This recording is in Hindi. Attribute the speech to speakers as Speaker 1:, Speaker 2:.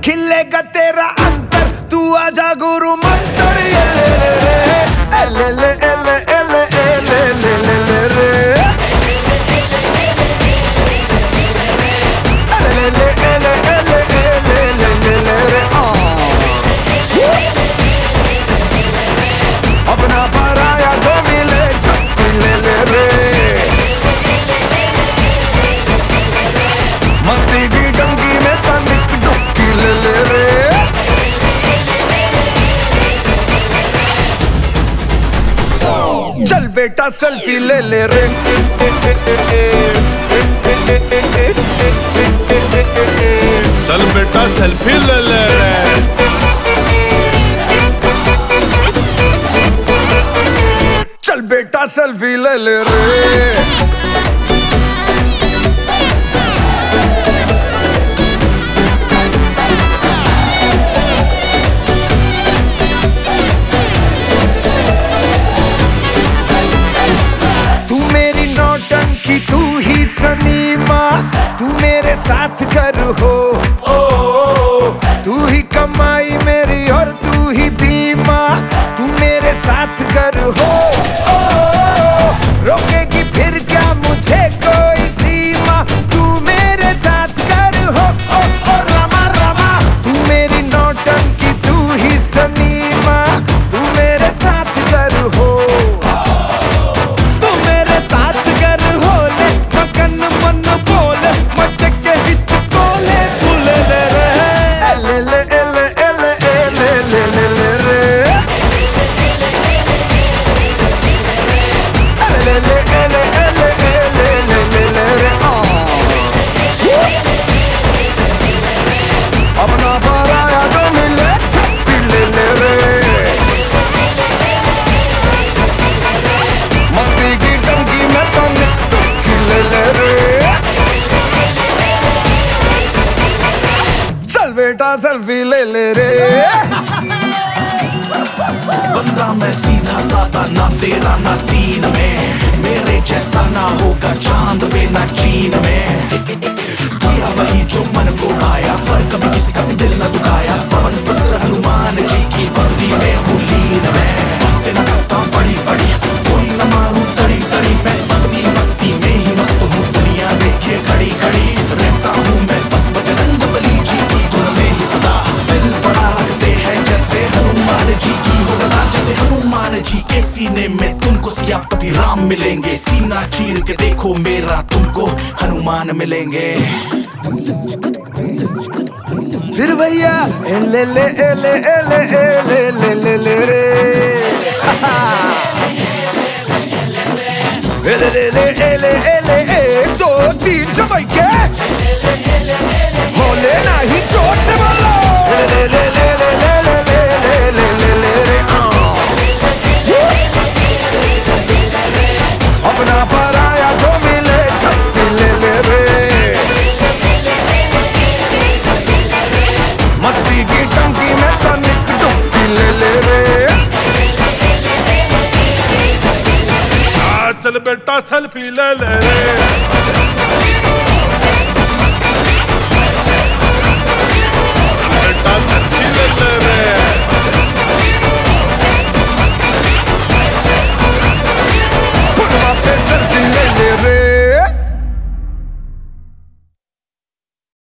Speaker 1: खिलेगा तेरा अंतर, तू आजा गुरु मंत्र। ये ले ले रे, ले ले ले ले ले ले ले रे, ले ले ले ले ले ले रे। अपना पराया जो मिले झपकी ले ले रे, मस्ती की टंकी में तनिक डुबकी ले ले रे। चल बेटा सेल्फी ले ले रे,
Speaker 2: चल बेटा सेल्फी ले ले रे।
Speaker 1: चल बेटा सेल्फी ले ले रे। तू मेरी नौटंकी, तू ही सनीमा, तू मेरे साथ कर हो। तू ही कमाई मेरी और तू ही बीमा, तू मेरे साथ कर हो। रोकेगी फिर क्या मुझे कोई सीमा, तू मेरे साथ कर हो। रमा रमा, तू मेरी नौटंकी, तू ही सनीमा, तू मेरे साथ कर हो। तू मेरे साथ कर हो ले, मगन मन बोले, मजे के हिच बोले। तू ले ले रे, ले ले ले ले ले ले ले ले रे, ले ले ले ले ले ले ले रे। अपना पराया जो मिले झपकी ले ले रे, मस्ती की टंकी में तनिक डुबकी ले ले रे। चल बेटा सेल्फी ले ले रे।
Speaker 3: बंदा मैं सीधा साधा, ना तेरा ना दीन में, मेरे जैसा ना होगा चांद पे ना चीन में। किया वही जो मन को आया, पर कभी किसी का भी दिल न दुखाया। पवन पुत्र हनुमान जी की भक्ति में हूँ लीन में। तेरा करता बड़ी बड़ी, कोई न मारूं तड़ी तड़ी। मैं अपनी मस्ती में ही मस्त हूँ, दुनिया देखे खड़ी खड़ी। रहता हूँ मैं बस बजरंग बली जी की धुन में ही सदा। दिल बड़ा रखते हैं जैसे हनुमान जी की होगा, जैसे हनुमान जी के सीने में तुमको सियापति राम मिलेंगे। सीना चीर के देखो मेरा, तुमको हनुमान मिलेंगे।
Speaker 1: फिर भैया ले ले ले ले ले ले ले ले रे, ले ले ले ले ले 1 2 3 जमाइके होले नहीं चोट से बोलो। ले ले ले ले ले ले ले ले ले ले रे, अपना पराया जो मिले झपकी ले ले रे, मस्ती की टंकी में तनिक डुबकी ले ले रे।
Speaker 2: चल बेटा सेल्फी ले ले रे।